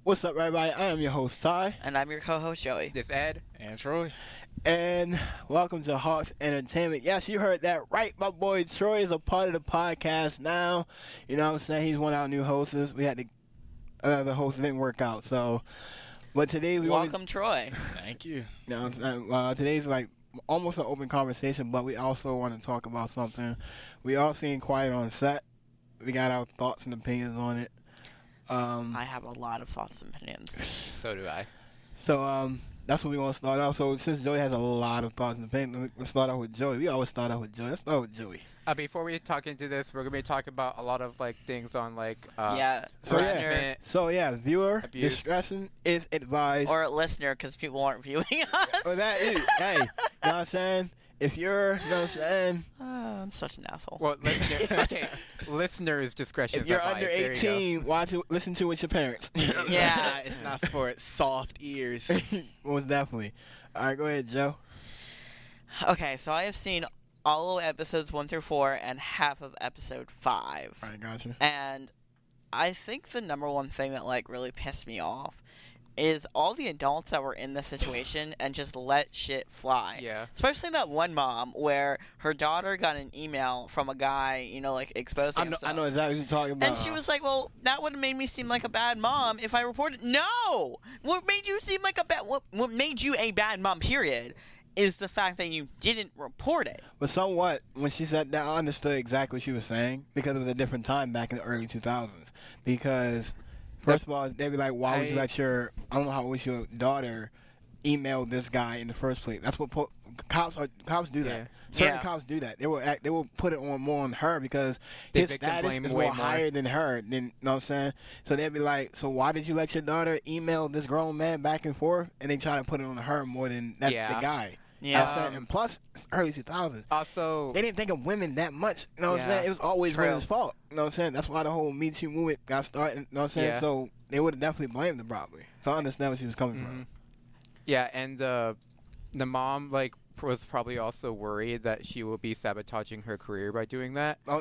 What's up, everybody? I am your host, Ty. And I'm your co-host, Joey. This Ed. And Troy. And welcome to Hawks Entertainment. Yes, you heard that right. My boy Troy is a part of the podcast now. You know what I'm saying? He's one of our new hosts. We had to, the host didn't work out. So, but today we Welcome, Troy. Thank you. You know what I'm saying? Today's like almost an open conversation, but we also want to talk about something. We all seen Quiet on Set. We got our thoughts and opinions on it. I have a lot of thoughts and opinions. So do I. So, that's what we want to start off. So, since Joey has a lot of thoughts and opinions, let's start off with Joey. We always start off with Joey. Let's start with Joey. Before we talk into this, we're going to be talking about a lot of things on Viewer abuse. discretion is advised. Or listener, because people aren't viewing us. Or that is, hey, you know what I'm saying? If you're, you know what I'm saying? I'm such an asshole. Well, listeners' discretion If is you're advised. under There you go. 18, watch it, listen to it with your parents. Yeah. It's not for soft ears. Most definitely. All right, go ahead, Joe. Okay, so I have seen all of episodes 1 through 4 and half of episode 5. All right, gotcha. And I think the number one thing that, really pissed me off is all the adults that were in this situation and just let shit fly. Yeah. Especially that one mom where her daughter got an email from a guy, exposing himself. I know exactly what you're talking about. And she was like, well, that would have made me seem like a bad mom if I reported. No! What made you seem like a bad... What made you a bad mom, period, is the fact that you didn't report it. But somewhat, when she said that, I understood exactly what she was saying because it was a different time back in the early 2000s. Because... First of all, they'd be like, why would you let your, I don't know how old your daughter email this guy in the first place? That's what cops do that. Yeah. Certain cops do that. They will put it on more on her because his status is more higher than her. You know what I'm saying? So they'd be like, so why did you let your daughter email this grown man back and forth? And they try to put it on her more than the guy. Yeah. And plus, it's early 2000s. Also, they didn't think of women that much. You know what I'm saying? It was always women's fault. You know what I'm saying? That's why the whole Me Too movement got started. You know what I'm saying? Yeah. So they would have definitely blamed them probably. So I understand where she was coming from. Yeah, and the mom was probably also worried that she will be sabotaging her career by doing that. Oh,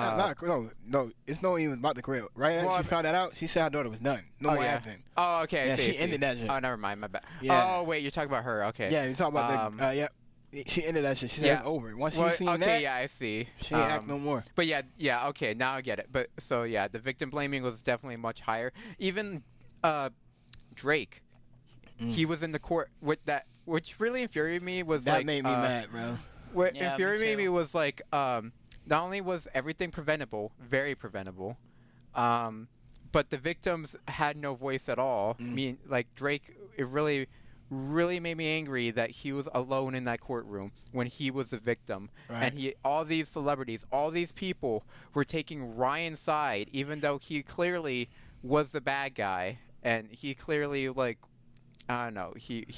no. It's not even about the career. Right after she found that out, she said her daughter was done. No more acting. Oh, okay. Yeah, I see, she ended that shit. Oh, never mind. My bad. Yeah. Oh, wait, you're talking about her. Okay. Yeah, you're talking about she ended that shit. She said it's over. Once she seen that, okay, yeah, I see. She ain't act no more. But yeah, okay, now I get it. But so yeah, the victim blaming was definitely much higher. Even Drake, he was in the court with that, which really infuriated me. Was that made me mad, bro. What infuriated me was not only was everything preventable, very preventable, but the victims had no voice at all. I mean, Drake, it really made me angry that he was alone in that courtroom when he was a victim. Right. And all these celebrities, all these people were taking Ryan's side, even though he clearly was the bad guy. And he clearly, I don't know,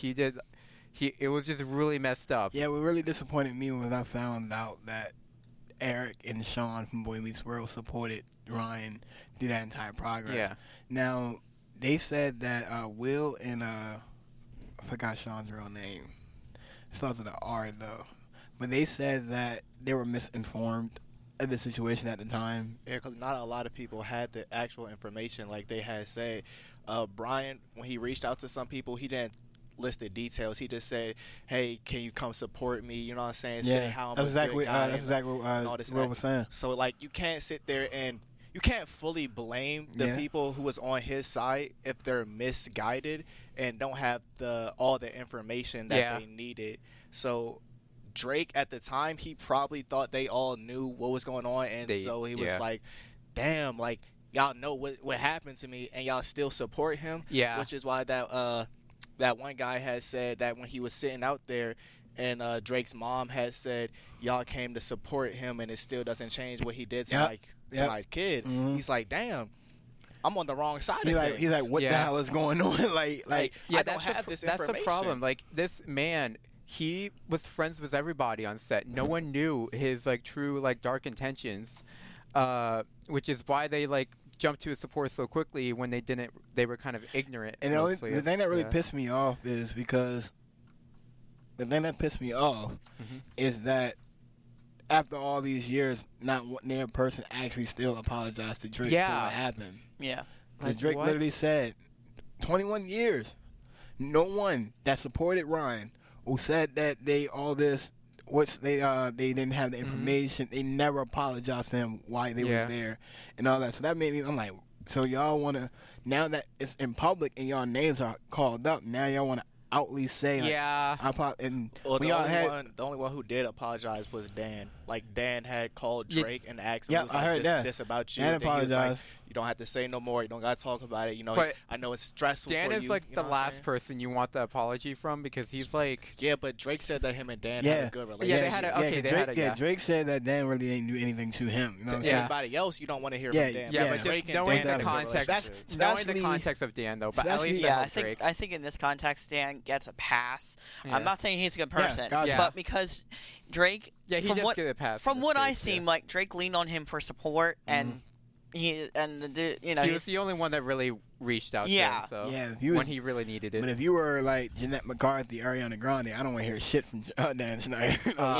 it was just really messed up. Yeah, what really disappointed me was I found out that Eric and Sean from Boy Meets World supported Ryan through that entire progress. Yeah. Now, they said that Will and... I forgot Sean's real name. It starts with an R, though. But they said that they were misinformed of the situation at the time. Yeah, because not a lot of people had the actual information like they had said. Brian, when he reached out to some people, he didn't list the details. He just said, hey, can you come support me? You know what I'm saying? Yeah, say how I'm that's a good guy. That's exactly what Will was saying. So, you can't sit there and you can't fully blame the people who was on his side if they're misguided and don't have all the information that they needed. So Drake at the time, he probably thought they all knew what was going on, and so he was like, damn, y'all know what happened to me and y'all still support him. Yeah. Which is why that one guy had said that when he was sitting out there and Drake's mom had said y'all came to support him and it still doesn't change what he did to my kid. Mm-hmm. He's like, damn, I'm on the wrong side of things. He's like, what the hell is going on? I don't have this information. That's the problem. This man, he was friends with everybody on set. No one knew his true dark intentions, which is why they jumped to his support so quickly when they didn't. They were kind of ignorant. And the thing that really pissed me off is because is that after all these years, not one damn person actually still apologized to Drake for what happened. Yeah. Drake literally said, 21 years. No one that supported Ryan who said that they didn't have the information. They never apologized to him why they was there and all that. So that made me. I'm like, so y'all want to, now that it's in public and y'all names are called up, now y'all want to outly say like, and the only one who did apologize was Dan. Like Dan had called Drake and asked him, I heard this about you. Dan apologized. You don't have to say no more. You don't got to talk about it. You know, but I know it's stressful Dan for is you. like you the know last person you want the apology from because he's like... Yeah, but Drake said that him and Dan had a good relationship. Yeah, they had a... Drake said that Dan really didn't do anything to him. You know what I'm saying? Everybody else, you don't want to hear from Dan. Yeah, but Drake just knowing the context of Dan, though. But at least I think in this context, Dan gets a pass. Yeah. I'm not saying he's a good person, but because Drake... Yeah, he does get a pass. From what I seen, like, Drake leaned on him for support, and... He was the only one that really reached out to him. So when he really needed it. But if you were like Jeanette McCarthy, Ariana Grande, I don't want to hear shit from Dan Schneider.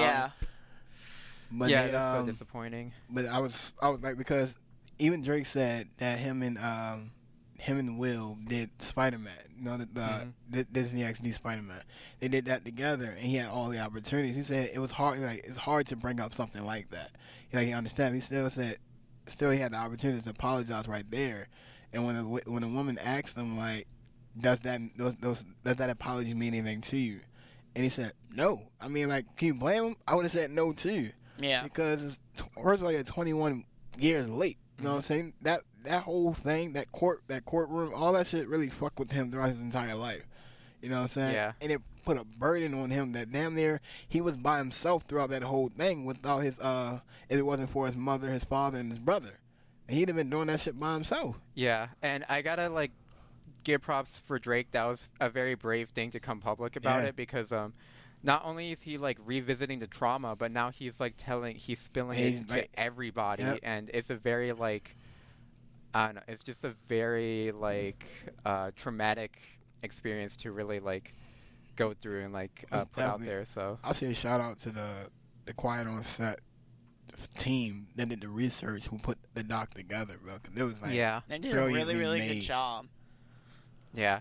But that's so disappointing. But I was like, because even Drake said that him and Will did Spider-Man. You know, the Disney XD Spider-Man. They did that together, and he had all the opportunities. He said it was hard. Like, it's hard to bring up something like that. He understand. He still said. Still, he had the opportunity to apologize right there, and when a woman asked him like, "Does that apology mean anything to you?" and he said, "No." I mean, like, can you blame him? I would have said no too. Yeah. Because first of all, you're 21 years late. You know what I'm saying? That whole thing, that courtroom, all that shit really fucked with him throughout his entire life. You know what I'm saying? Yeah. And it put a burden on him that damn near he was by himself throughout that whole thing without his if it wasn't for his mother, his father, and his brother. And he'd have been doing that shit by himself. Yeah, and I gotta like give props for Drake. That was a very brave thing to come public about it because not only is he like revisiting the trauma, but now he's like spilling it to everybody, and it's a very like I don't know, it's just a very like traumatic experience to really like go through and like put out there. So I'll say a shout out to the Quiet on Set team that did the research who put the doc together, bro. Cause it was like they did a really good job. Yeah,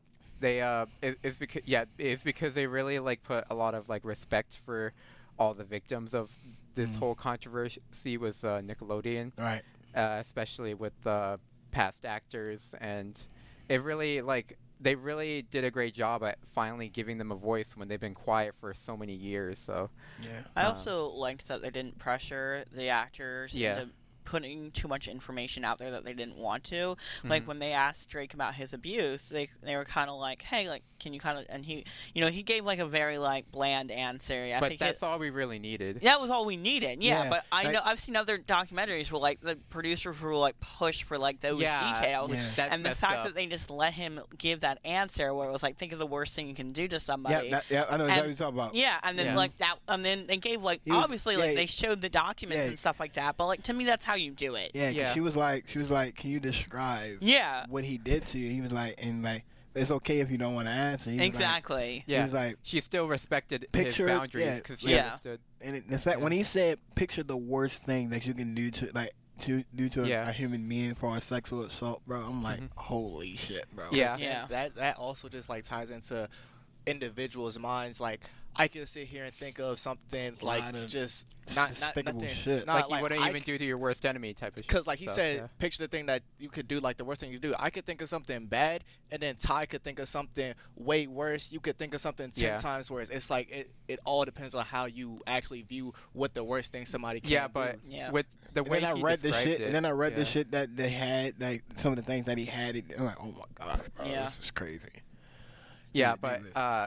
it's because they really like put a lot of like respect for all the victims of this whole controversy was Nickelodeon, right? Especially with the past actors, and it really like. They really did a great job at finally giving them a voice when they've been quiet for so many years. So, I also liked that they didn't pressure the actors into putting too much information out there that they didn't want to. Like when they asked Drake about his abuse, they were kind of like, "Hey, like, can you kind of?" And he gave like a very like bland answer. But that's all we really needed. That was all we needed. Yeah, but I've seen other documentaries where like the producers will like push for like those details, and the fact that they just let him give that answer where it was like, think of the worst thing you can do to somebody. Yeah, I know exactly what you're talking about. Yeah, and then like that, and then they gave like obviously like they showed the documents and stuff like that. But like to me, that's how you do it. Yeah, she was like, can you describe what he did to you? He was like, and like, it's okay if you don't want to answer. Exactly. He was like, she still respected his boundaries because she understood. And the fact when he said, picture the worst thing that you can do to like to a human being for a sexual assault, bro. I'm like, holy shit, bro. Yeah. That also just like ties into individuals' minds. Like, I could sit here and think of something like just not nothing, shit. Like you wouldn't even do to your worst enemy type of shit. Because like he said, picture the thing that you could do, like the worst thing you do. I could think of something bad, and then Ty could think of something way worse. You could think of something 10 times worse. It's like it all depends on how you actually view what the worst thing somebody can do. With the way I read the shit, it, and then I read the shit that they had, like some of the things that he had. I'm like, oh my god, bro, this is crazy. Yeah, but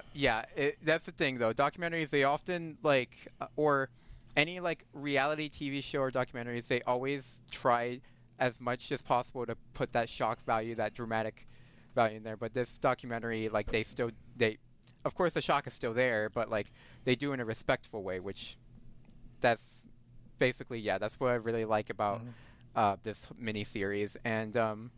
that's the thing though. Documentaries, they often like, or any like reality TV show or documentaries, they always try as much as possible to put that shock value, that dramatic value in there. But this documentary, like they of course the shock is still there, but like they do in a respectful way, which that's basically that's what I really like about this mini series, and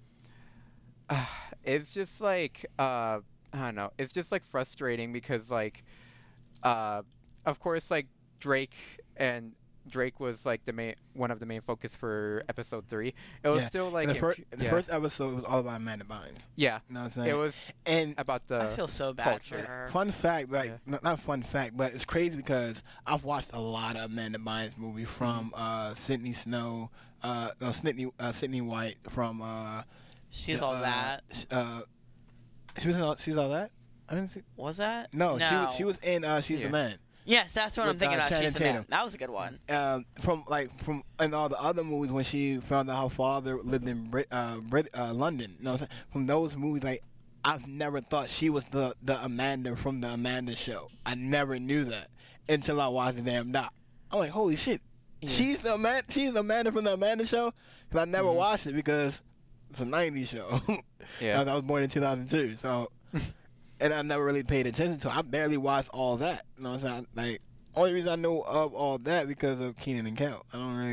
it's just like. I don't know. It's just like frustrating because like, of course, like Drake and Drake was like one of the main focus for episode 3, it was still like the first episode was all about Amanda Bynes. Yeah, you know what I'm saying? It was about the. I feel so bad culture. for her. Fun fact, not fun fact, but it's crazy because I've watched a lot of Amanda Bynes movies from Sydney Snow, Sydney White from. She's All That. She's All That. I didn't see. Was that? No. She was in She's the Man. Yes, that's what I'm thinking of. Channing She's the Tatum. Man. That was a good one. From in all the other movies when she found out her father lived in London. You know what I'm saying? From those movies, like I've never thought she was the Amanda from the Amanda Show. I never knew that until I watched the damn doc. I'm like, holy shit, she's the Amanda from the Amanda Show. Because I never watched it because it's a '90s show. I was born in 2002, so. And I never really paid attention to it. I barely watched all that. You know what I'm saying? Like, only reason I know of all that because of Kenan and Kel.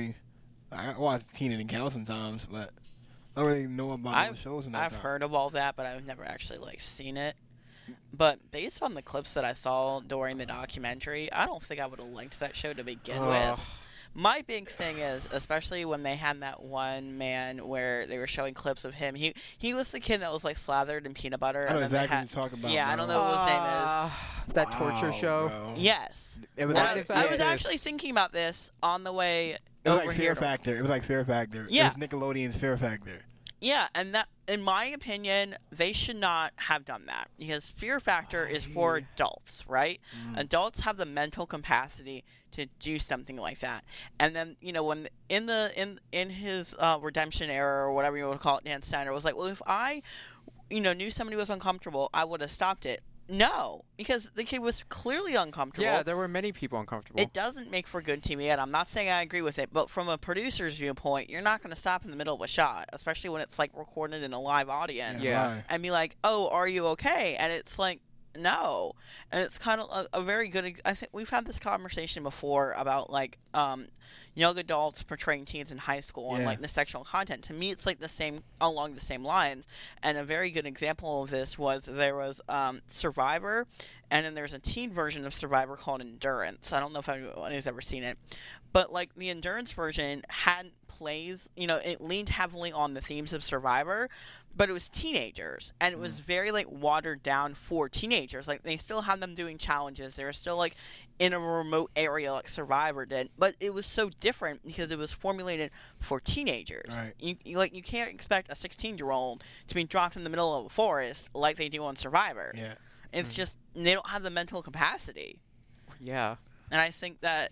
I watch Kenan and Kel sometimes, but I don't really know about those shows. I've heard of all that, but I've never actually seen it. But based on the clips that I saw during the documentary, I don't think I would have liked that show to begin with. My big thing is, especially when they had that one man where they were showing clips of him, he was the kid that was slathered in peanut butter. I know exactly what you're talking about. Yeah, bro. I don't know what his name is. That torture show. Bro. Yes. I was actually thinking about this on the way it was over like here. It was like Fear Factor. Yeah. It was Nickelodeon's Fear Factor. Yeah, and that, in my opinion, they should not have done that because Fear Factor is for adults, right? Adults have the mental capacity to do something like that. And then, when in his redemption era or whatever you want to call it, Dan Snyder was like, well, if I, knew somebody was uncomfortable, I would have stopped it. No, because the kid was clearly uncomfortable. Yeah, there were many people uncomfortable. It doesn't make for good TV, and I'm not saying I agree with it, but from a producer's viewpoint, you're not going to stop in the middle of a shot, especially when it's recorded in a live audience. Yeah. And be like, oh, are you okay? And it's like, no. And it's kind of a very good, I think we've had this conversation before about young adults portraying teens in high school and the sexual content. To me, it's along the same lines. And a very good example of this was there was Survivor, and then there's a teen version of Survivor called Endurance. I don't know if anyone has ever seen it, but the Endurance version had plays, it leaned heavily on the themes of Survivor, but it was teenagers, and it was very watered down for teenagers. They still had them doing challenges. They were still in a remote area like Survivor did, but it was so different because it was formulated for teenagers. Right. You can't expect a 16-year-old to be dropped in the middle of a forest like they do on Survivor. Yeah. It's just they don't have the mental capacity. Yeah. And I think that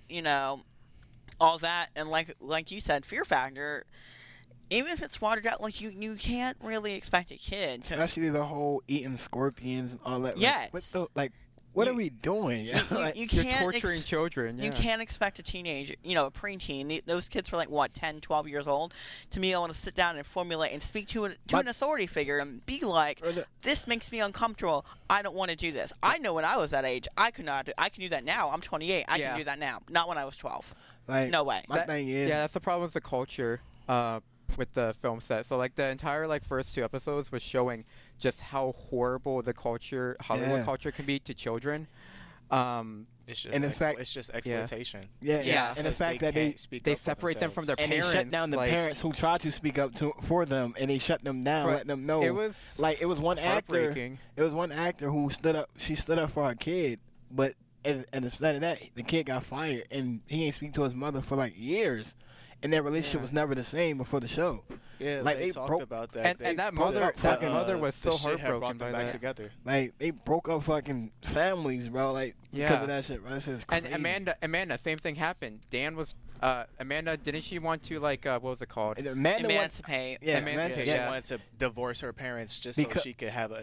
all that, and like you said, Fear Factor, even if it's watered out, you can't really expect a kid to... Especially the whole eating scorpions and all that. Yes. What are we doing? You you're can't torturing children. Yeah. You can't expect a teenager, a preteen. Those kids were 10, 12 years old. To me, I want to sit down and formulate and speak to an authority figure and be like, this makes me uncomfortable. I don't want to do this. I know when I was that age, I could not. I can do that now. I'm 28. I can do that now. Not when I was 12. No way. My thing is... Yeah, that's the problem with the culture. With the film set, so the entire first 2 episodes was showing just how horrible the Hollywood culture can be to children. It's just exploitation. Yeah. And the fact that they separate them from their parents, and they shut down the parents who try to speak up for them, and they shut them down, letting them know. It was one actor. It was one actor who stood up. She stood up for her kid, but instead of that, the kid got fired, and he ain't speak to his mother for years. And their relationship was never the same before the show. Yeah, they talked about that. And that mother was so heartbroken by that. Together. They broke up fucking families, bro. Because of that shit, bro. This is crazy. And Amanda, same thing happened. Dan was Amanda. Didn't she want to what was it called? Emancipate. Emancipate. She wanted to divorce her parents just so she could have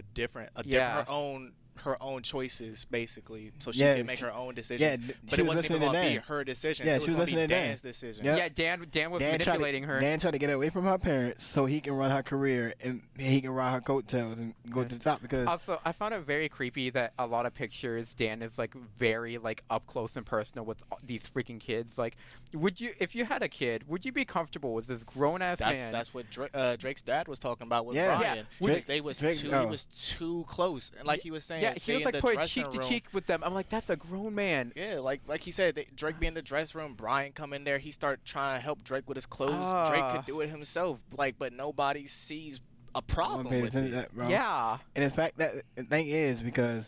her own choices, basically, so she could make her own decisions. Yeah, but it wasn't even going to be her decision. Yeah, she was listening to Dan's decision. Yeah, Dan was manipulating her. Dan tried to get away from her parents so he can run her career and he can ride her coattails and go to the top. Because also, I found it very creepy that a lot of pictures Dan is very up close and personal with these freaking kids. Would you, if you had a kid, would you be comfortable with this grown ass man? That's what Drake's dad was talking about with Brian. He was too close, like he was saying. Yeah, he was like putting cheek to cheek with them. I'm like, that's a grown man. Yeah, like he said, Drake be in the dressing room. Brian come in there. He start trying to help Drake with his clothes. Drake could do it himself. Like, but nobody sees a problem with it. That, bro. Yeah. And in fact, that the thing is because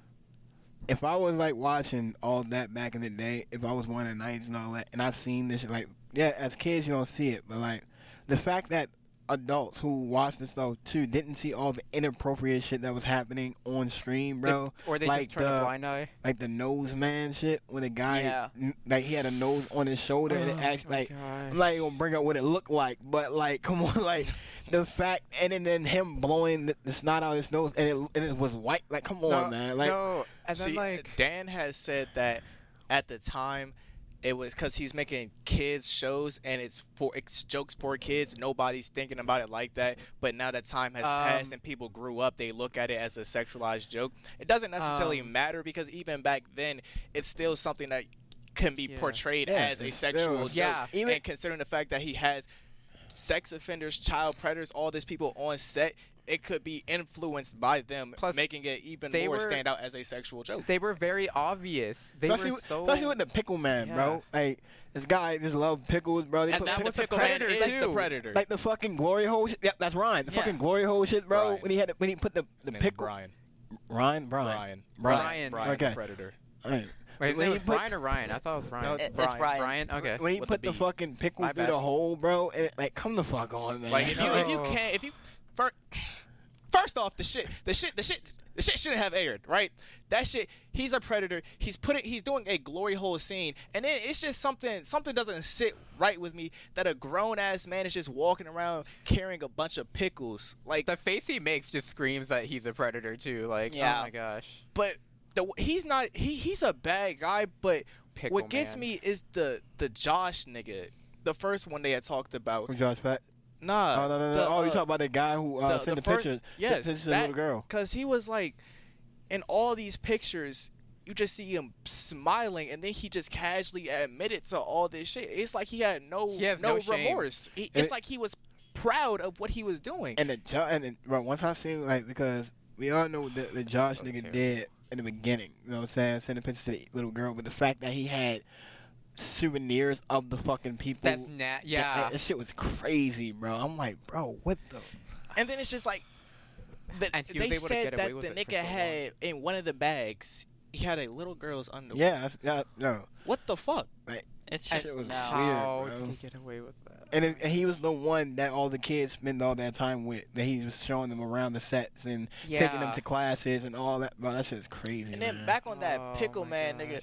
if I was like watching all that back in the day, if I was one of the 90s and all that, and I seen this, like, yeah, as kids you don't see it, but like the fact that adults who watched this stuff too didn't see all the inappropriate shit that was happening on stream, bro. Or they like just turned a blind eye. Like the nose man shit, when a guy like he had a nose on his shoulder, and it actually like I'm not even gonna bring up what it looked like, but like come on, like the fact, and then him blowing the snot out of his nose, and it was white. Like come on, man. Like and then like Dan has said that at the time. It was because he's making kids shows and it's jokes for kids. Nobody's thinking about it like that. But now that time has passed and people grew up, they look at it as a sexualized joke. It doesn't necessarily matter because even back then, it's still something that can be portrayed as a sexual joke. And considering the fact that he has sex offenders, child predators, all these people on set, it could be influenced by them, plus, making it even more stand out as a sexual joke. They were very obvious. Especially with the pickle man, bro. Like this guy just loved pickles, bro. And that was the Predator too. The Predator. Like the fucking glory hole shit. Yeah, that's Ryan. The fucking glory hole shit, bro. Brian. When he put the pickle. Brian. Okay. Predator. Wait, is it Brian or Ryan? I thought it was Ryan. No, it's Brian. Brian. Okay. When he put the fucking pickle through the hole, bro, and like come the fuck on, man. Like if you first off, the shit shouldn't have aired, right? That shit, he's a predator. He's doing a glory hole scene, and then it's just something doesn't sit right with me that a grown ass man is just walking around carrying a bunch of pickles. Like the face he makes just screams that he's a predator too. Like, oh my gosh. But he's not. He's a bad guy. But Pickle what gets me is the Josh nigga, the first one they had talked about. Who's Josh Peck? Nah. No. You talking about the guy who sent the pictures? Yes, the little girl. Because he was like, in all these pictures, you just see him smiling, and then he just casually admitted to all this shit. It's like he had no remorse. It's like he was proud of what he was doing. And bro, once I seen because we all know what the Josh nigga did in the beginning. You know what I'm saying? Sending pictures to the little girl, but the fact that he had souvenirs of the fucking people. That's that shit was crazy, bro. I'm like, bro, what the? And then it's just like, they said that the nigga had in one of the bags, he had a little girl's underwear. No. What the fuck? Like, it's just weird, how did he get away with that? And he was the one that all the kids spend all that time with. That he was showing them around the sets and taking them to classes and all that. Bro, that shit is crazy. And then back on that pickle man, nigga.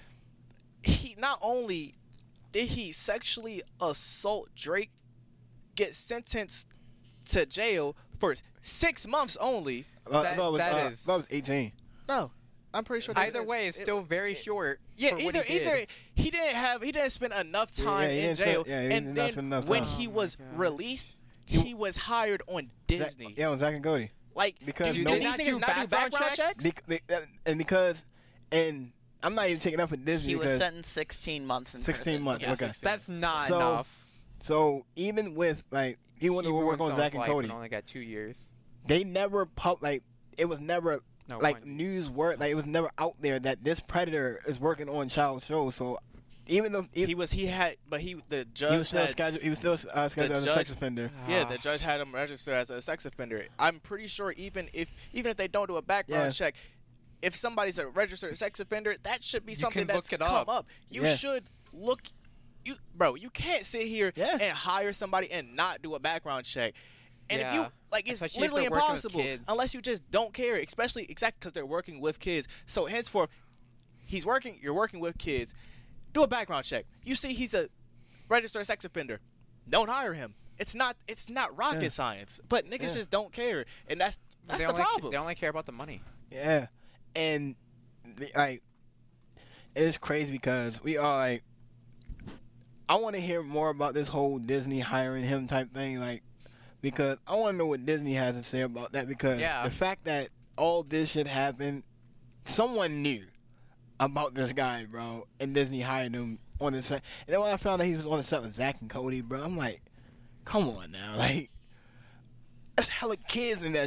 He not only did he sexually assault Drake, get sentenced to jail for 6 months only. That was 18. No, I'm pretty sure. Either way, it's still very short. Yeah, either he didn't spend enough time in jail, and then when he was released, he was hired on Disney. With Zach and Cody. Like, because these niggas not do background checks? And I'm not even taking up for Disney. He was sentenced 16 months in 16 prison. months. Yes. Okay, that's not enough. So even with he wanted to work on Zach and Cody. Only got 2 years. They never it was never news word. Like it was never out there that this predator is working on child shows. So even though the judge he was still scheduled as a sex offender. Yeah, the judge had him registered as a sex offender. I'm pretty sure even if they don't do a background check. If somebody's a registered sex offender, that should be something that's come up. You should look. You can't sit here and hire somebody and not do a background check. And if you it's literally impossible unless you just don't care. Exactly because they're working with kids. So henceforth, you're working with kids. Do a background check. You see he's a registered sex offender. Don't hire him. It's not rocket science. But niggas just don't care, and that's the problem. They only care about the money. Yeah. And it is crazy because we are I want to hear more about this whole Disney hiring him type thing, because I want to know what Disney has to say about that, because the fact that all this shit happened, someone knew about this guy, bro, and Disney hired him on the set. And then when I found out he was on the set with Zach and Cody, bro, I'm like, come on now, there's hella kids in that show.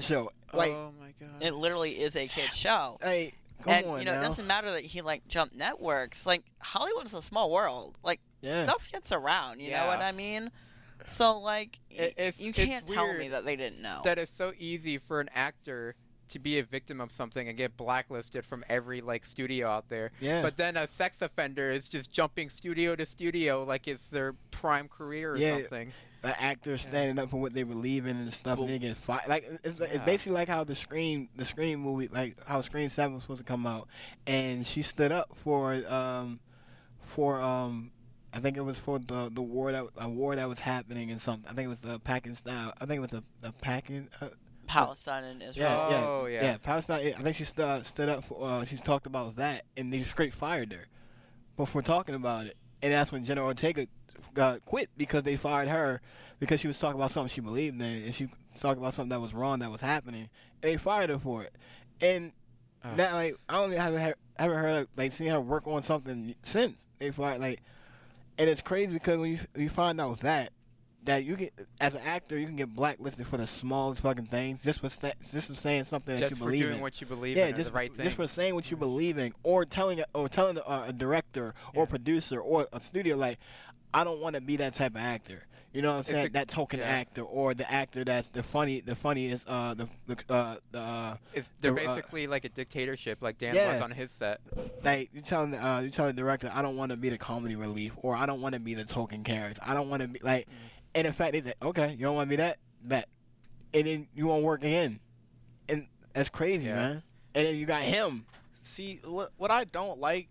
Like, oh my god, it literally is a kid's show. Hey, and you know, it doesn't matter that he like jumped networks. Like Hollywood is a small world. Like stuff gets around. You know what I mean? So like, you can't tell me that they didn't know. That it's so easy for an actor to be a victim of something and get blacklisted from every like studio out there. Yeah. But then a sex offender is just jumping studio to studio like it's their prime career or something. An actor standing up for what they believe in and stuff, and they get fired. Like it's basically like how the Scream movie, like how Scream 7 was supposed to come out, and she stood up for I think it was for the war that was happening and something. I think it was the Pakistan. I think it was the Pakistan. Palestine and Israel. Yeah, Palestine. I think she stood up for. She's talked about that, and they straight fired her for talking about it. And that's when Jenna Ortega quit because they fired her because she was talking about something she believed in, and she talked about something that was wrong that was happening, and they fired her for it. And that, like, I don't haven't heard like seen her work on something since they fired, like, and it's crazy because when you find out that you get, as an actor, you can get blacklisted for the smallest fucking things just for saying something that you believe in. Just for doing what you believe in, just the right thing. Just for saying what you believe in, or telling a director or producer or a studio, like, I don't want to be that type of actor. You know what I'm saying? That token actor, or the actor that's the funniest. They're basically like a dictatorship, like Dan was on his set. Like you telling the director, I don't want to be the comedy relief, or I don't want to be the token character. I don't want to be like. And in fact, they said, okay, you don't want to be that, and then you won't work again, and that's crazy, man. And then you got him. See, what I don't like,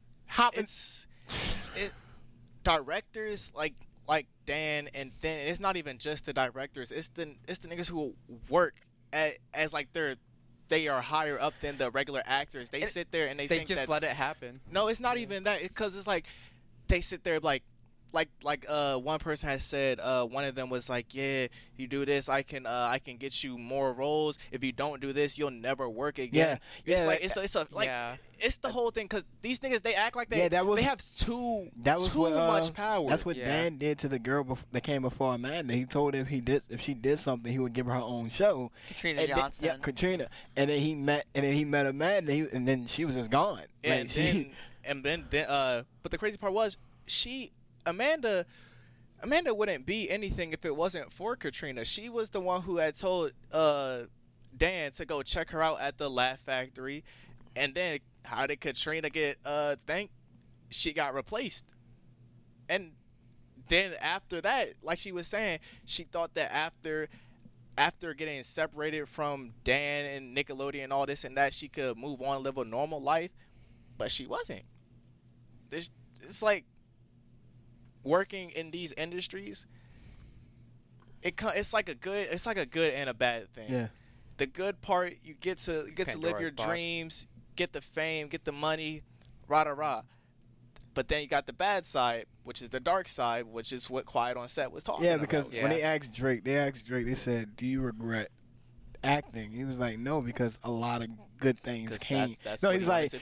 directors like Dan, and then it's not even just the directors. It's the niggas who work as like they are higher up than the regular actors. They sit there and they think just let it happen. No, it's not even that, because it's like they sit there like one person has said, one of them was like, yeah, you do this, I can get you more roles. If you don't do this, you'll never work again. It's the whole thing, because these niggas, they act like they have too much power. That's what Dan did to the girl that came before Amanda. He told her if she did something, he would give her own show. Katrina Johnson. Katrina. And then he met Amanda, and then she was just gone. But the crazy part was Amanda wouldn't be anything if it wasn't for Katrina. She was the one who had told Dan to go check her out at the Laugh Factory. And then how did Katrina get thanked? She got replaced. And then after that, like she was saying, she thought that after getting separated from Dan and Nickelodeon and all this and that, she could move on and live a normal life. But she wasn't. It's like, working in these industries, it's like a good and a bad thing. Yeah. The good part, you get to live your dreams, get the fame, get the money, rah. But then you got the bad side, which is the dark side, which is what Quiet on Set was talking about. Yeah, because when they asked Drake, they said, "Do you regret acting?" He was like, "No, because a lot of good things came." He was like,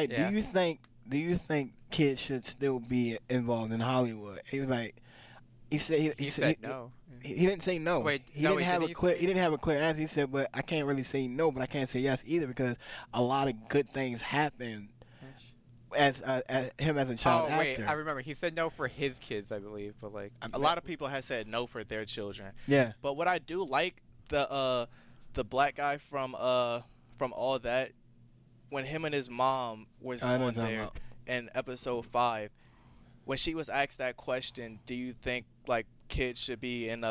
Do you think kids should still be involved in Hollywood? He was like, he said no. He didn't say no. Wait, he didn't have a clear answer. He said, but I can't really say no, but I can't say yes either, because a lot of good things happen as him as a child actor. I remember he said no for his kids, I believe, but like a lot of people have said no for their children. Yeah. But what I do like, the black guy from All That, when him and his mom was on there in episode 5, when she was asked that question, do you think like kids should be in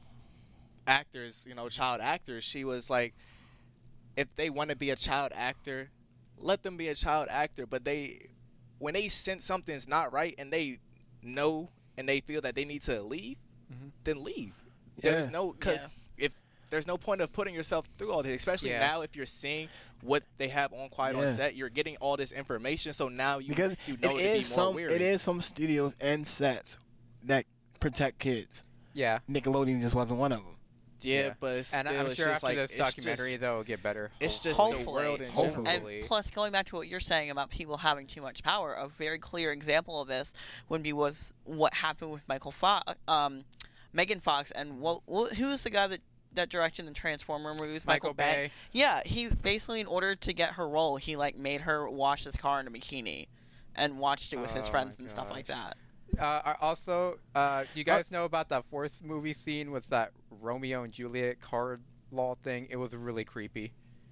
actors, child actors? She was like, if they want to be a child actor, let them be a child actor. But when they sense something's not right and they know and they feel that they need to leave, then leave. Yeah. There's no point of putting yourself through all this, especially now if you're seeing what they have on Quiet on Set. You're getting all this information, so now you know to be more wary. It is some studios and sets that protect kids. Yeah. Nickelodeon just wasn't one of them. Yeah, but still, and I'm sure after this documentary, though, it'll get better. It's just hopefully. The world in general. And plus, going back to what you're saying about people having too much power, a very clear example of this would be with what happened with Megan Fox, and who was the guy that that directed the Transformer movies, Michael Bay. Yeah, he basically, in order to get her role, he like made her wash his car in a bikini, and watched it with his friends and stuff like that. Also, you guys know about that fourth movie scene with that Romeo and Juliet card law thing? It was really creepy.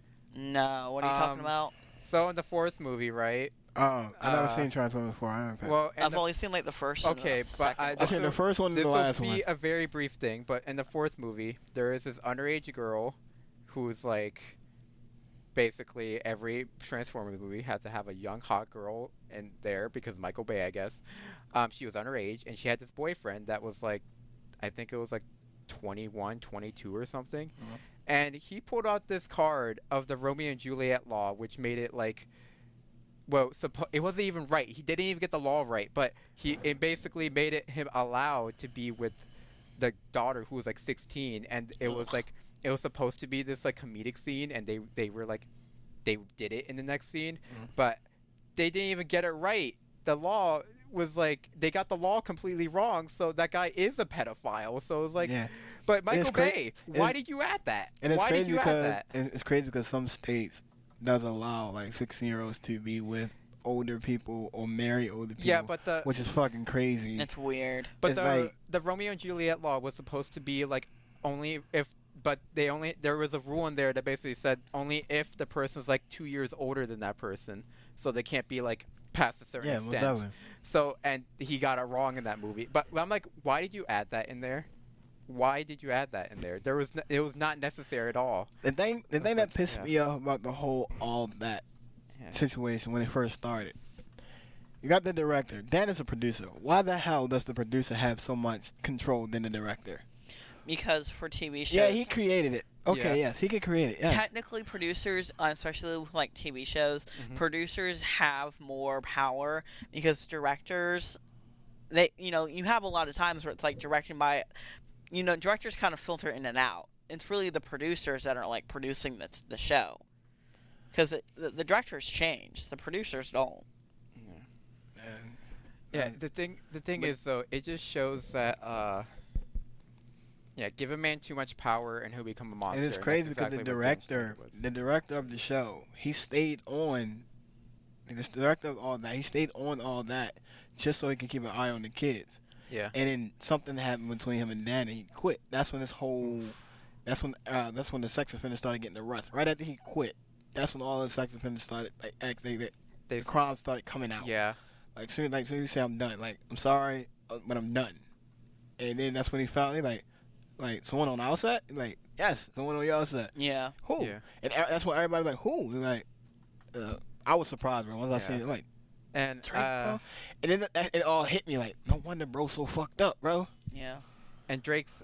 No, what are you talking about? So in the fourth movie, right? I've never seen Transformers before. I've only seen like the first. Okay, and the but I've seen the first one and the last one. This will be a very brief thing, but in the fourth movie, there is this underage girl who's like, basically every Transformers movie had to have a young hot girl in there because Michael Bay, I guess. She was underage, and she had this boyfriend that was like, I think it was like 21, 22 or something. Mm-hmm. And he pulled out this card of the Romeo and Juliet law, which made it like, well, it wasn't even right. He didn't even get the law right, but it basically made it him allowed to be with the daughter who was like 16, and it was like, it was supposed to be this like comedic scene, and they were like, they did it in the next scene, but they didn't even get it right. The law was like, they got the law completely wrong, so that guy is a pedophile. So it was like, but Michael Bay, why did you add that? And it's why crazy did you because add that? It's crazy because some states does allow like 16-year-olds to be with older people or marry older people. Yeah, but which is fucking crazy. It's weird. But the Romeo and Juliet law was supposed to be like only if. But there was a rule in there that basically said only if the person's like 2 years older than that person, so they can't be like past a certain extent. So, and he got it wrong in that movie. But I'm like, why did you add that in there? Why did you add that in there? It was not necessary at all. The thing that pissed me off about the whole all that situation when it first started. You got the director. Dan is a producer. Why the hell does the producer have so much control than the director? Because for TV shows... Yeah, he created it. Okay, yes, he could create it. Yes. Technically, producers, especially with like TV shows, producers have more power because directors, you have a lot of times where it's like directing by, directors kind of filter in and out. It's really the producers that are like producing the show, because the directors change, the producers don't. Yeah, the thing is though, it just shows that. Yeah, give a man too much power and he'll become a monster. And it's crazy because the director of the show, he stayed on. The director of all that, he stayed on all that just so he could keep an eye on the kids. Yeah. And then something happened between him and Dan, and he quit. That's when this whole. That's when the sex offenders started getting the rust. Right after he quit, that's when all the sex offenders started the crimes started coming out. Yeah. Soon you say I'm done. Like, I'm sorry, but I'm done. And then that's when he found like someone on our set? Like, yes, someone on your set. Yeah. Who? Yeah. And that's why everybody was like, who? Like, I was surprised, bro. Once I seen it, like, and Drake, bro. And then it all hit me like, no wonder bro so fucked up, bro. Yeah. And Drake's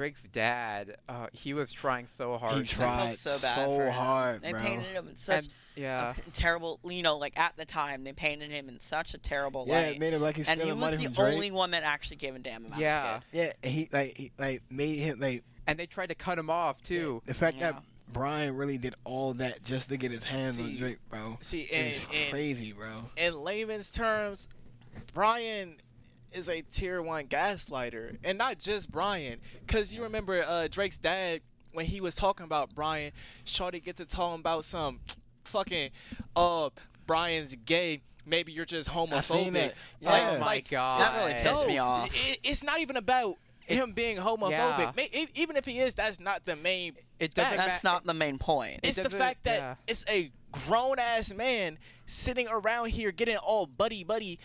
dad, he was trying so hard. He tried so hard, bro. They painted him in such terrible, like at the time, they painted him in such a terrible light. Yeah, it made him like he's stealing money from Drake. And he was the only one that actually gave a damn about his kid. Yeah, he made him like. And they tried to cut him off too. The fact that Brian really did all that just to get his hands on Drake, bro. It's crazy, bro. In layman's terms, Brian is a tier 1 gaslighter, and not just Brian, because you remember Drake's dad when he was talking about Brian, shorty get to talking about some fucking Brian's gay, maybe you're just homophobic. I seen that. Yeah. Oh my god, that really pissed me off. It's not even about him being homophobic. Yeah. Even if he is, that's not the main. That's not the main point. It's the fact that it's a grown ass man sitting around here getting all buddy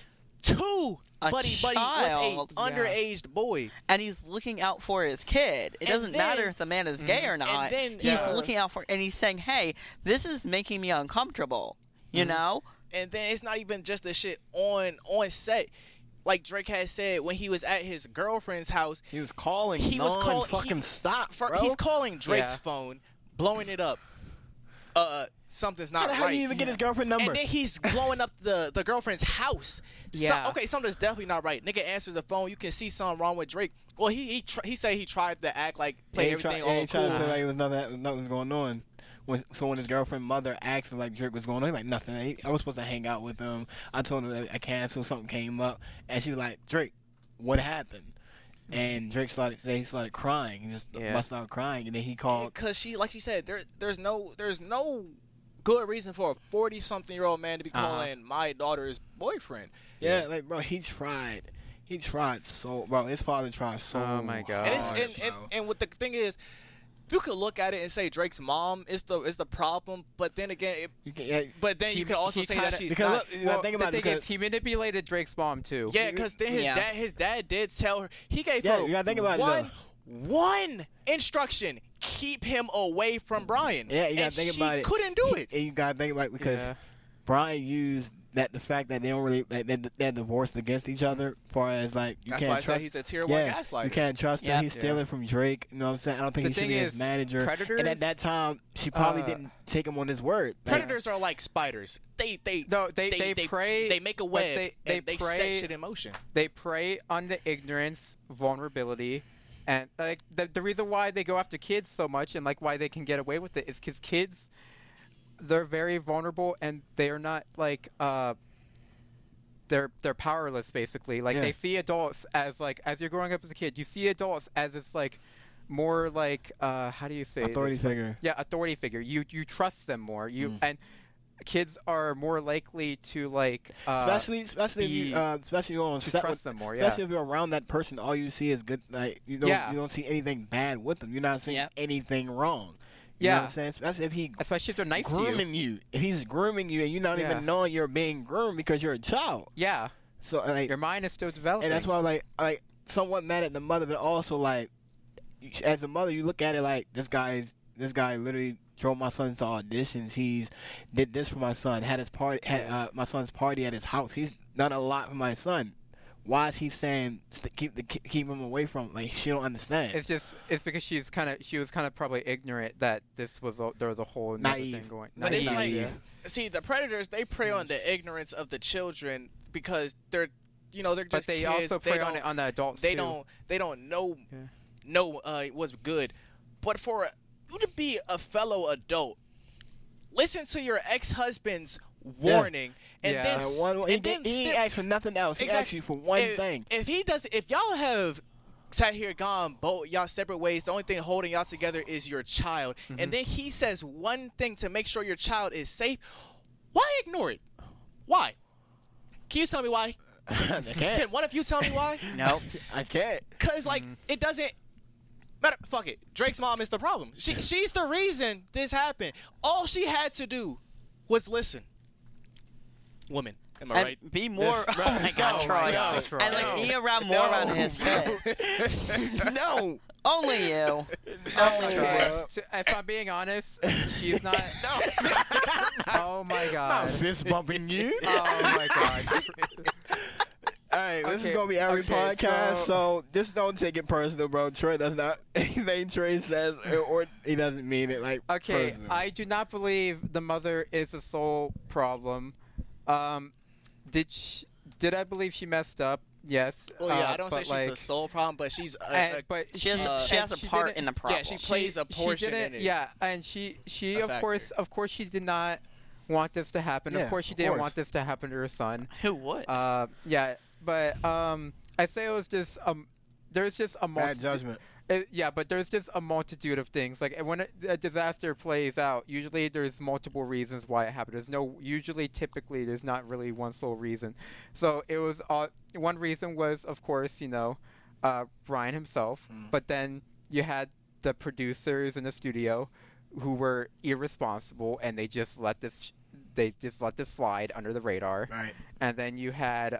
to buddy with a underaged boy, and he's looking out for his kid. It doesn't matter if the man is gay or not. He's looking out for, and he's saying, "Hey, this is making me uncomfortable." You know. And then it's not even just the shit on set. Like Drake had said when he was at his girlfriend's house, he was calling. He was calling. Stop, bro. He's calling Drake's phone, blowing it up. Something's not right. How do you even get his girlfriend number? And then he's blowing up the girlfriend's house. Yeah. Something's definitely not right. Nigga answers the phone. You can see something wrong with Drake. Well, he said he tried to act like everything all cool. He tried to say like it was nothing going on. So when his girlfriend's mother asked him like Drake was going on, he's like nothing. I was supposed to hang out with him. I told him that I canceled. Something came up, and she was like, Drake, what happened? And Drake started crying. He just bust out crying, and then he called because she, like you said, there's no good reason for a 40-something-year-old man to be calling my daughter's boyfriend. Yeah, like bro, he tried so, bro. His father tried so. Oh my god. And what the thing is, you could look at it and say Drake's mom is the problem, but then again, you can also say that she's not. The thing is, he manipulated Drake's mom too. Yeah, because then his dad did tell her, he gave her you gotta think about one instruction: keep him away from Brian. Yeah, you gotta think about it. She couldn't do it. And you gotta think about it because Brian used the fact that they don't really they're divorced against each other. As far as like that's why I said he's a tier 1 gaslighter. You can't trust him. He's stealing from Drake. You know what I'm saying? I don't think he should be his manager. Predators, and at that time, she probably didn't take him on his word. Predators are like spiders. They prey. They make a web. They set shit in motion. They prey on the ignorance, vulnerability. And like the reason why they go after kids so much and like why they can get away with it is because kids, they're very vulnerable and they're not like they're powerless basically. Like they see adults as like as you're growing up as a kid, you see adults as it's like more like how do you say authority figure. Yeah, authority figure. You trust them more. And kids are more likely to like especially if you on set trust them more. Especially if you're around that person, all you see is good. Like you don't see anything bad with them. You're not seeing anything wrong. You know what I'm saying? Especially if they're nice grooming to you. If he's grooming you and you're not even knowing you're being groomed because you're a child. Yeah. So like your mind is still developing. And that's why like somewhat mad at the mother, but also like as a mother, you look at it like this guy literally drove my son to auditions. He's did this for my son. Had my son's party at his house. He's done a lot for my son. Why is he saying keep him away from? Like she don't understand. It's because she was kind of probably ignorant that there was a whole naive thing going. But it's like see the predators, they prey on the ignorance of the children because they're just but they kids. also prey on the adults they too. They don't know what's good. But for you to be a fellow adult, listen to your ex-husband's warning, and then he asked for nothing else. He asked you for one thing. If y'all have sat here, gone both y'all separate ways, the only thing holding y'all together is your child, and then he says one thing to make sure your child is safe, why ignore it? Why? Can you tell me why? I can't. Can one of you tell me why? No, I can't. Cause it doesn't. Fuck it. Drake's mom is the problem. She's the reason this happened. All she had to do was listen. Woman, am I right? Be more. Oh my God, Troy. And like be around more around his kid. No, only you. Only Troy. If I'm being honest, she's not. No. Oh my God. Not fist bumping you. Oh my God. All right, this is gonna be every podcast, so just don't take it personal, bro. Troy does not anything Troy says, or he doesn't mean it like. Okay, personal. I do not believe the mother is the sole problem. Did I believe she messed up? Yes. Well, yeah, I don't say she's the sole problem, but she's. She has a part in the problem. Yeah, she plays a portion in it. Yeah, and she of course she did not want this to happen. Yeah, of course she didn't want this to happen to her son. Who would? Yeah, but I say it was just there's just a bad judgment. But there's just a multitude of things. Like when a disaster plays out, usually there's multiple reasons why it happened. Typically, there's not really one sole reason. So it was one reason was, of course, Brian himself. But then you had the producers in the studio who were irresponsible and they just let this slide under the radar. Right. And then you had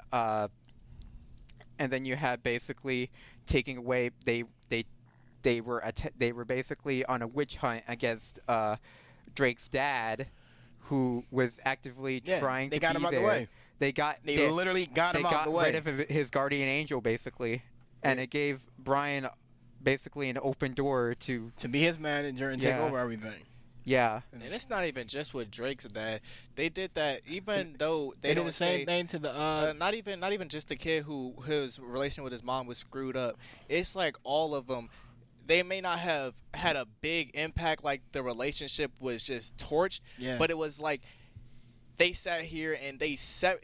basically taking away they were basically on a witch hunt against Drake's dad, who was actively trying to be there. They got him out the way. They literally got him out the way. They got rid of his guardian angel, basically, and it gave Brian basically an open door to be his manager and take over everything. Yeah. And it's not even just with Drake's dad. They did that even though they did the same thing to the not even just the kid who his relation with his mom was screwed up. It's like all of them. They may not have had a big impact, like the relationship was just torched, but it was like they sat here and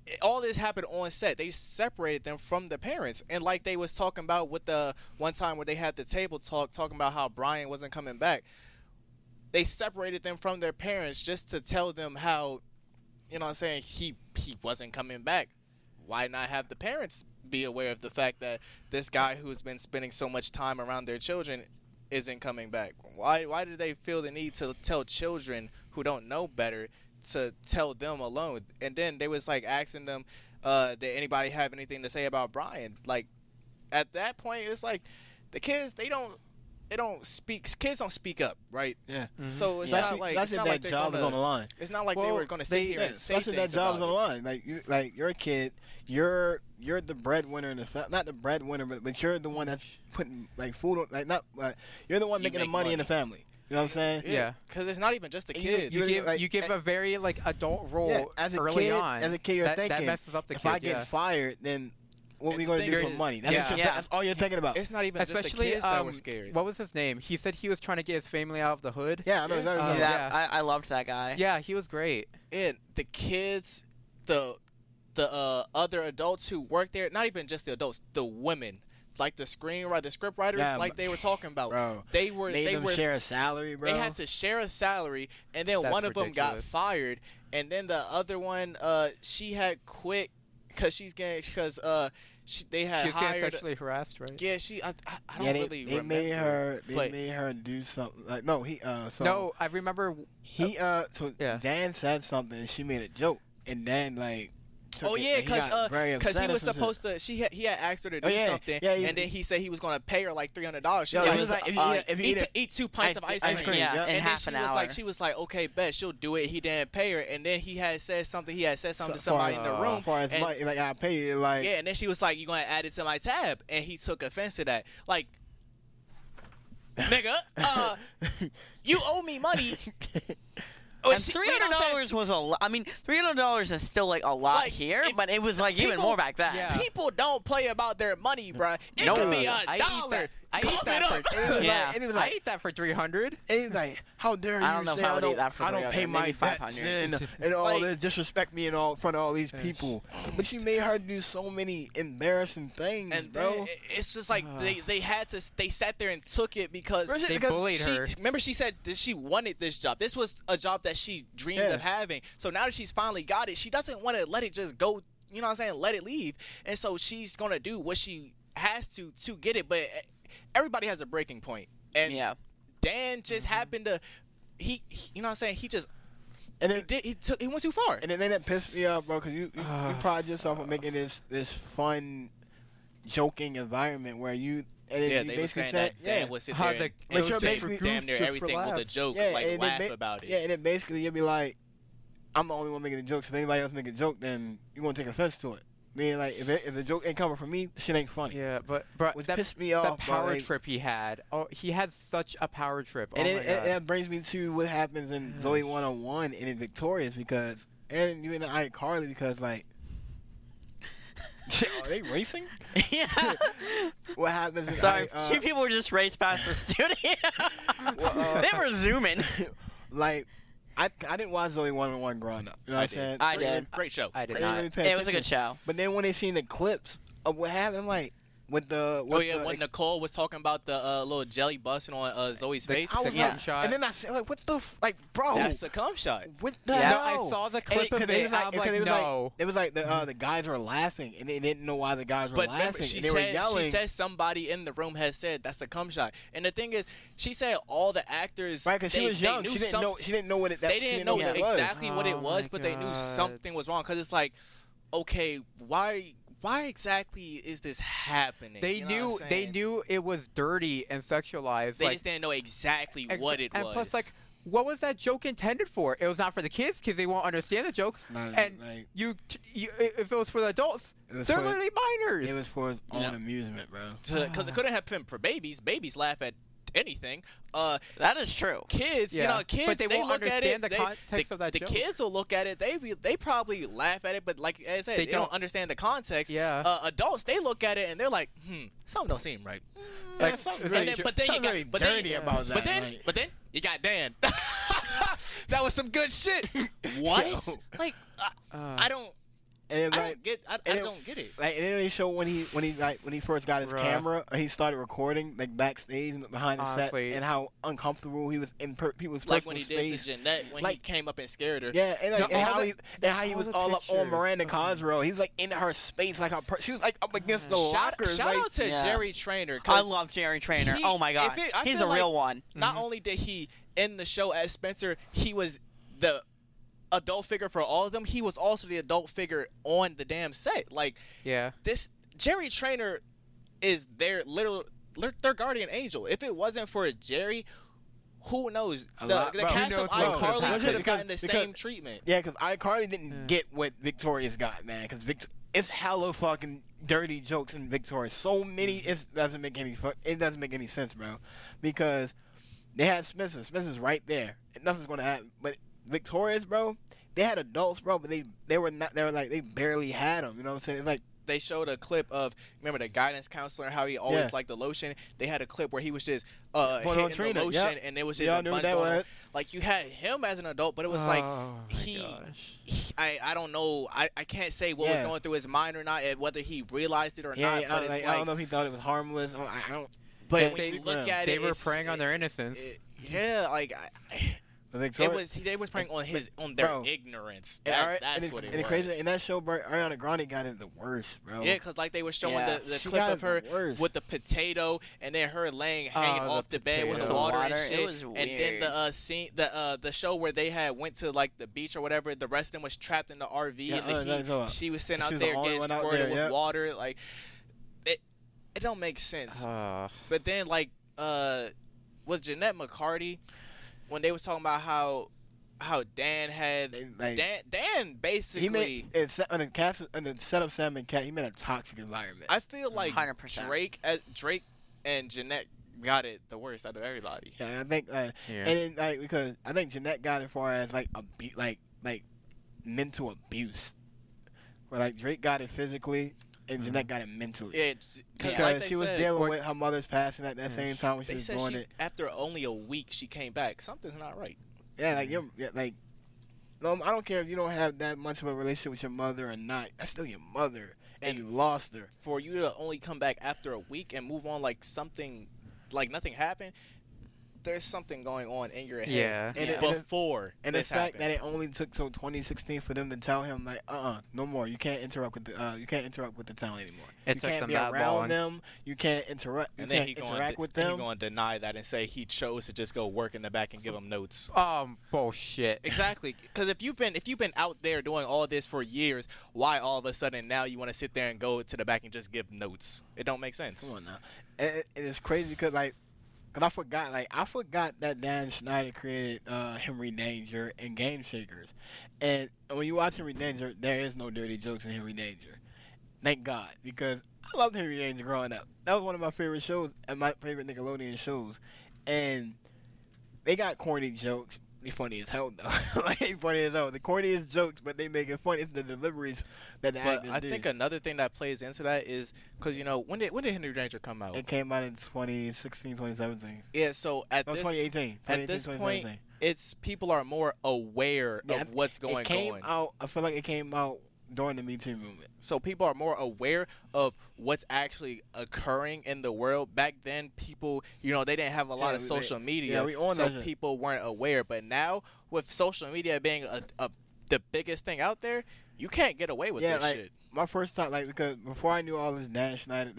all this happened on set. They separated them from the parents, and like they was talking about with the one time where they had the table talk, talking about how Brian wasn't coming back. They separated them from their parents just to tell them how, you know what I'm saying, he wasn't coming back. Why not have the parents be aware of the fact that this guy who's been spending so much time around their children isn't coming back? Why do they feel the need to tell children who don't know better to tell them alone? And then they was like asking them, did anybody have anything to say about Brian? Like, at that point, it's like the kids, kids don't speak up, right? Yeah. Mm-hmm. So it's not like that's it's not that like job is on the line. It's not like they were going to sit here and say things that job is on the about line. Like you're a kid, you're the breadwinner in the not the breadwinner, but you're the one that's putting like food on, like not you're the one making the money in the family. You know what I'm saying? Yeah, because it's not even just the kids. You give a very like adult role as a early kid, on. As a kid, you're thinking that messes up the kid. If I get fired, then what are we going to do for money? That's all you're thinking about. It's not even just the kids that were scared. What was his name? He said he was trying to get his family out of the hood. Yeah, I know exactly. I loved that guy. Yeah, he was great. And the kids, the other adults who worked there, not even just the adults, the women. Like the script writers, like they were talking about. Bro, they were share a salary, bro. They had to share a salary, and then one of them got fired, and then the other one, she had quit because they had she was hired. Getting sexually harassed, right? Yeah, I don't really remember. They made her do something. Like no, I remember. Dan said something, and she made a joke, and Dan like. Oh yeah, because he was supposed to. He had asked her to do something, and then he said he was going to pay her like $300. She was like, eat 2 pints of ice cream. Yeah, in half an hour. She was like, okay, bet she'll do it. He didn't pay her, and then he had said something. He had said something to somebody in the room. As far as money, like I'll pay you, like and then she was like, "You going to add it to my tab?" And he took offense to that, like. Nigga, you owe me money. And $300 was a lot. I mean, $300 is still like a lot here, but it was like even more back then. Yeah. People don't play about their money, bro. It could be $1. I eat that for $300. And he's like, how dare you? I don't know if I would eat that for $300. I don't pay my $500 and all this, disrespect me in front of all these people. But she made her do so many embarrassing things, and bro. It's just like they sat there and took it because they bullied her. Remember, she said that she wanted this job. This was a job that she dreamed of having. So now that she's finally got it, she doesn't want to let it just go. You know what I'm saying? Let it leave. And so she's gonna do what she has to get it. But everybody has a breaking point. And Dan just happened to he you know what I'm saying? He just he went too far. And then that pissed me off, bro, because you pride yourself on making this fun, joking environment where you. And they basically said that Dan would sit there and say damn near everything with a joke, like laugh about it. Yeah, and then basically you'd be like, I'm the only one making the jokes. If anybody else making a joke, then you're going to take offense to it. Meaning, like, if the joke ain't coming from me, shit ain't funny. Yeah, but that pissed me off. That power trip he had. Oh, he had such a power trip. And that brings me to what happens in Zoe 101 and in Victorious because, and you and iCarly because, like, are they racing? Yeah. What happens is few people were just raced past the studio. They were zooming. Like, I didn't watch Zoe 101 growing up. You know what I'm saying? I did. Great show. I did not. It was a good show. But then when they seen the clips of what happened, like, with the... when Nicole was talking about the little jelly busting on Zoe's face. I was like, shot. And then I said, like, what the... like, bro. That's a cum shot. What the hell? I saw the clip of it, I'm like, no. It was like the guys were laughing, and they didn't know why the guys were laughing. They were yelling. She said somebody in the room had said, that's a cum shot. And the thing is, she said all the actors... Right, because she was young. She didn't know what it was. They didn't know exactly what it was, but they knew something was wrong. Because it's like, okay, why exactly is this happening? They knew it was dirty and sexualized. They just didn't know exactly what it was. And plus, like, what was that joke intended for? It was not for the kids because they won't understand the jokes. And like, if it was for the adults, they're literally minors. It was for his own amusement, bro. Because it couldn't have been for babies. Babies laugh at anything. That is true. Kids, kids, but they won't look understand at it. The context of that joke. The kids will look at it. They probably laugh at it, but like I said, they don't understand the context. Yeah. Adults, they look at it and they're like, something don't seem right. Like, something really dirty about that. But then you got Dan. That was some good shit. What? Like, I don't. And I don't get it. Like, and then they show when he first got his camera, he started recording like backstage and behind the sets, and how uncomfortable he was in people's like when he space. did to Jeanette when he came up and scared her. Yeah, and how he was all up on Miranda Cosgrove. He was like in her space, like she was like up against the lockers. Shout out to Jerry Trainer. I love Jerry Trainer. Oh my god, he's a real one. Not only did he end the show as Spencer, he was the adult figure for all of them. He was also the adult figure on the damn set. Like, this Jerry Trainer is their guardian angel. If it wasn't for Jerry, who knows? The cast of iCarly could have gotten the same treatment. Yeah, because iCarly didn't get what Victoria's got, man. Because it's hella fucking dirty jokes in Victoria. So many, it doesn't make any sense, bro. Because they had Spencer. Spencer's right there. Nothing's gonna happen. But Victoria's, bro, they had adults, bro, but they barely had them. You know what I'm saying? It's like they showed a clip of, remember the guidance counselor, how he always liked the lotion. They had a clip where he was just hitting the lotion, and it was just a bunch going on. Like, you had him as an adult, but it was like I don't know. I can't say what was going through his mind or not, whether he realized it or not. But it's I don't know if he thought it was harmless. I don't. But when you look at they were preying on their innocence. They was preying on their ignorance. That's what it was. Crazy, in that show, bro, Ariana Grande got it the worst, bro. Yeah, because like they were showing the clip of her with the potato, and then her hanging off the bed with the water and shit. It was weird. And then the scene, the show where they went to like the beach or whatever. The rest of them was trapped in the RV in the heat. She was sitting out there getting squirted with water. Like it don't make sense. But then like with Jeanette McCarty, when they was talking about how Dan had Dan basically on the set of Sam and Cat, he made a toxic environment. I feel like 100%. Drake and Jeanette got it the worst out of everybody. Yeah, I think and then, like, because I think Jeanette got it far as like mental abuse, where like Drake got it physically. And Jeanette got it mentally. Yeah, because like she was dealing with her mother's passing at that same time when she was doing it. After only a week, she came back. Something's not right. Yeah, like no, I don't care if you don't have that much of a relationship with your mother or not. That's still your mother, and you lost her. For you to only come back after a week and move on like something, like nothing happened. There's something going on in your head before and this the fact happened. that it only took till 2016 for them to tell him like no more, you can't interrupt with the talent anymore. You can't be around them, you can't interact with them. He's going to deny that and say he chose to just go work in the back and give them notes. Bullshit. Exactly, because if you've been out there doing all this for years, why all of a sudden now you want to sit there and go to the back and just give notes? It don't make sense. Come on now, it is crazy because like. Cause I forgot that Dan Schneider created Henry Danger and Game Shakers, and when you watch Henry Danger, there is no dirty jokes in Henry Danger. Thank God, because I loved Henry Danger growing up. That was one of my favorite shows and my favorite Nickelodeon shows, and they got corny jokes. They funny as hell though. Like they funny as hell. The corniest jokes, but they make it funny. It's the deliveries that the actors do. I think another thing that plays into that is because when did Henry Danger come out? It came out in 2016, 2017. Yeah, so at this 2018. At this point, it's people are more aware of what's going on. I feel like it came out during the Me Too movement. So people are more aware of what's actually occurring in the world. Back then, people, they didn't have a lot of social media, so people weren't aware. But now, with social media being the biggest thing out there, you can't get away with this shit. My first time, because before I knew all this Dan Schneider,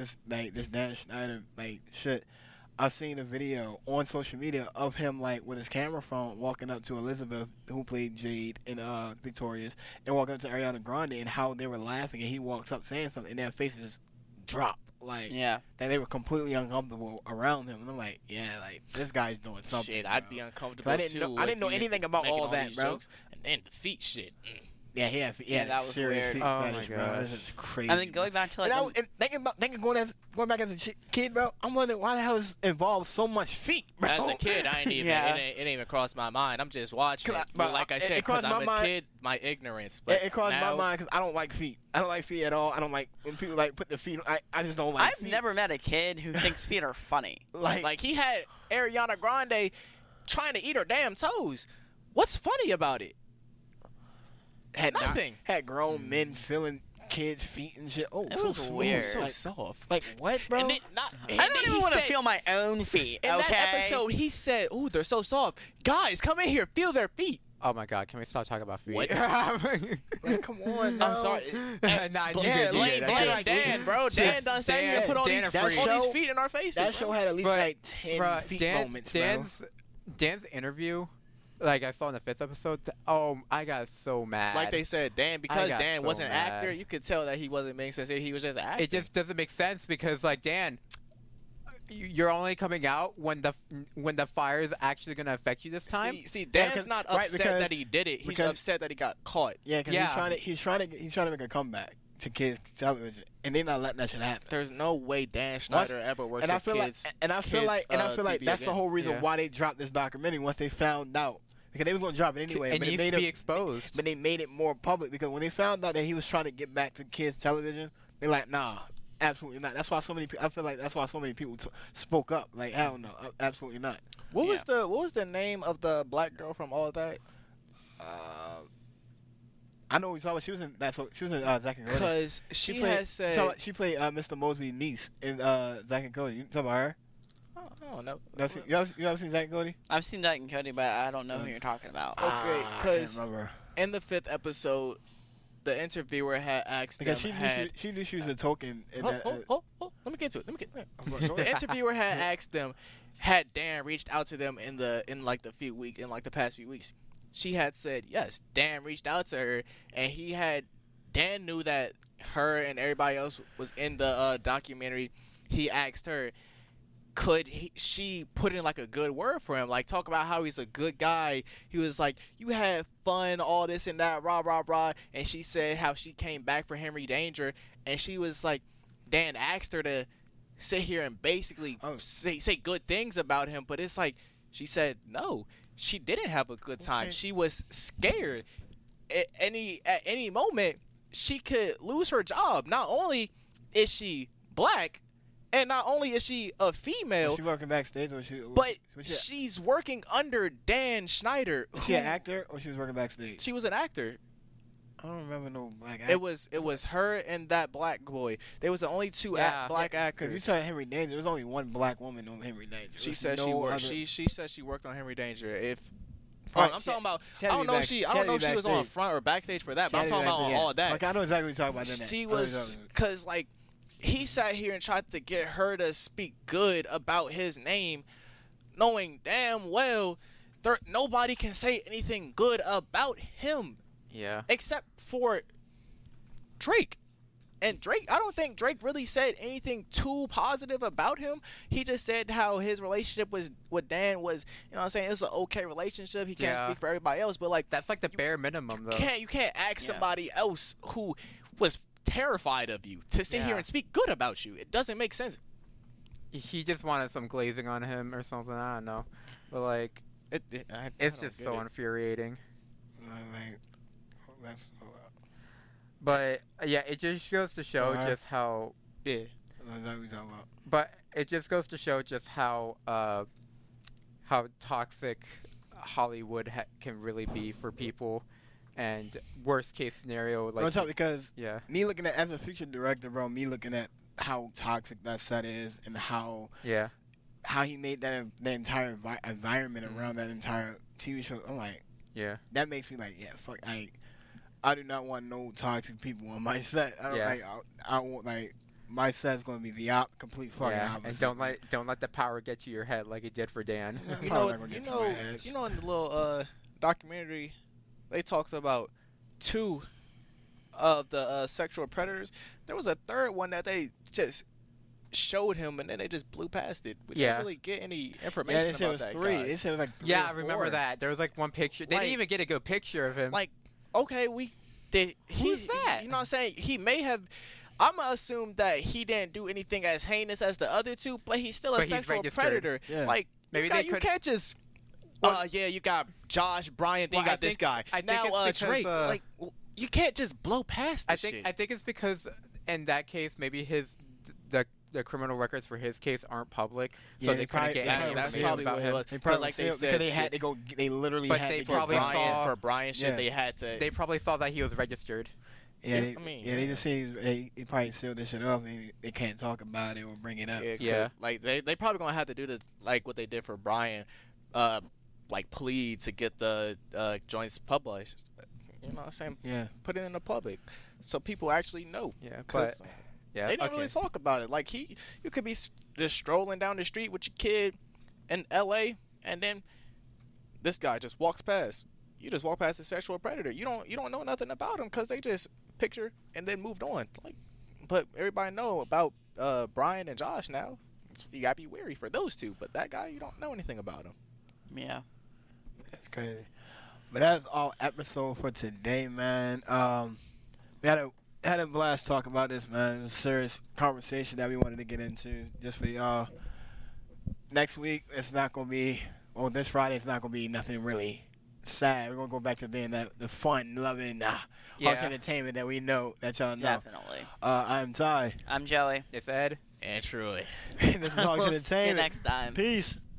shit, I seen a video on social media of him with his camera phone walking up to Elizabeth, who played Jade in Victorious, and walking up to Ariana Grande, and how they were laughing, and he walks up saying something, and their faces drop. That they were completely uncomfortable around him, and I'm like, this guy's doing something. Shit, bro. I'd be uncomfortable I didn't know anything about all that, bro. Jokes, and then the feet shit. Yeah, that was weird. Oh my god, this is crazy. And then going back to thinking going back as a kid, bro. I'm wondering why the hell is involved so much feet, bro. As a kid, I ain't even it ain't even crossed my mind. I'm just watching. But like I said, because I'm a kid, my ignorance. But it crossed my mind because I don't like feet. I don't like feet at all. I don't like when people put their feet. I just don't like. I've never met a kid who thinks feet are funny. Like he had Ariana Grande. 'Grande" 'trying to eat her damn toes. What's funny about it? I don't know. It crossed my mind because I don't like feet. I don't like feet at all. I don't like feet at all. I don't like when people put their feet. I just don't like feet. Like he had Ariana Grande trying to eat her damn toes. What's funny about it? had nothing. Had grown men feeling kids' feet and shit. Oh, it was weird. So soft. Like what, bro? I don't even want to feel my own feet. In that episode, he said, "Ooh, they're so soft. Guys, come in here, feel their feet." Oh my God! Can we stop talking about feet? What? Like, come on, no. I'm sorry. Blame Dan, bro. Dan done said he put all these feet in our faces. That show had at least like 10 feet moments, bro. Dan's interview, like I saw in the 5th episode. I got so mad. Like they said, because Dan wasn't an actor, you could tell that he wasn't making sense. He was just an actor. It just doesn't make sense because, like, Dan, you're only coming out when the fire is actually going to affect you this time. See, Dan's not upset that he did it. He's upset that he got caught. Yeah, because he's trying to make a comeback to kids television, and they're not letting that shit happen. There's no way Dan Schneider ever worked with kids. I feel like that's the whole reason why they dropped this documentary once they found out. Because they was going to drop it anyway. And it needs to be exposed. But they made it more public because when they found out that he was trying to get back to kids television, they're like, nah. Absolutely not. That's why so many. I feel like that's why so many people spoke up. Like, hell no, absolutely not. What was the name of the black girl from all of that? I know we saw. She was in that. So she was in Zack and Cody. Because she played Mr. Mosby's niece in Zack and Cody. You talking about her? Oh no. You ever seen Zack and Cody? I've seen Zack and Cody, but I don't know who you're talking about. Okay, because in the 5th episode, the interviewer had asked because she knew she was a token. Let me get to it. The interviewer had asked them, had Dan reached out to them in the past few weeks. She had said yes. Dan reached out to her, and Dan knew that her and everybody else was in the documentary. He asked her, could she put in like a good word for him, like talk about how he's a good guy. He was like, you had fun, all this and that, rah rah rah. And she said how she came back for Henry Danger, and she was like, Dan asked her to sit here and basically say good things about him, but it's like she said no, she didn't have a good time. She was scared. At any moment she could lose her job. Not only is she black, and not only is she a female, was she working backstage, she's working under Dan Schneider. Was she an actor, or she was working backstage? She was an actor. I don't remember no black actor. It was her and that black boy. They was the only two black actors. You said Henry Danger. There was only one black woman on Henry Danger. She said she said she worked on Henry Danger. I'm talking about. I don't know if she was on front or backstage for that, but I'm talking about all that. Okay, I know exactly what you're talking about. She was, because like, he sat here and tried to get her to speak good about his name, knowing damn well nobody can say anything good about him. Yeah. Except for Drake. And Drake, I don't think Drake really said anything too positive about him. He just said how his relationship with Dan was, you know what I'm saying, it's an okay relationship. He can't speak for everybody else, but like, that's like the bare minimum though. You can't ask somebody else who was terrified of you to sit here and speak good about you. It doesn't make sense. He just wanted some glazing on him or something. I don't know, but like it's just so infuriating. But yeah, it just goes to show just how. Yeah, that's what we talking about. But it just goes to show just how toxic Hollywood can really be for people. And worst case scenario, like because me looking at, as a feature director, bro, me looking at how toxic that set is and how he made that entire environment around that entire TV show. I'm like, that makes me like, fuck, I do not want no toxic people on my set. I want my set's gonna be the complete fucking opposite. And don't let the power get to your head like it did for Dan. You know, in the little documentary, they talked about 2 of the sexual predators. There was a third one that they just showed him, and then they just blew past it. We didn't really get any information about that 3. guy. They said it was like 3 I remember that. There was like one picture. They didn't even get a good picture of him. Like, okay, who's that? You know what I'm saying? He may have. I'm going to assume that he didn't do anything as heinous as the other 2, but he's still a sexual predator. Yeah. Like, maybe you can't just... you got Josh Bryant, then you got this guy. Now Drake. Like, you can't just blow past this shit. I think it's because in that case, maybe the criminal records for his case aren't public, so they couldn't get any that's information probably about what him. it was. They probably like they because said, they had to go. They literally but had they to probably go. saw for Brian shit. Yeah. They had to. They probably saw that he was registered. Yeah, I mean, they just see they probably sealed this shit up and they can't talk about it or bring it up. Yeah. Like they probably gonna have to do like what they did for Brian, like plead to get the joints published. You know what I'm saying? Yeah. Put it in the public so people actually know. Yeah, but yeah, they didn't really talk about it. Like you could be just strolling down the street with your kid in L.A. and then this guy just walks past. You just walk past a sexual predator. You don't know nothing about him because they just picture and then moved on. Like, but everybody know about Brian and Josh now. You gotta be wary for those two. But that guy, you don't know anything about him. Yeah, That's crazy. But that's all episode for today, man. We had a blast talking about this, man. It was a serious conversation that we wanted to get into just for y'all. Next week, it's not gonna be. Well, this Friday, it's not gonna be nothing really sad. We're gonna go back to being the fun, loving, harsh entertainment that we know that y'all know. definitely. I'm Ty. I'm Joey. It's Ed And Troy. This is Harsh We'll see you Entertainment. next time. Peace.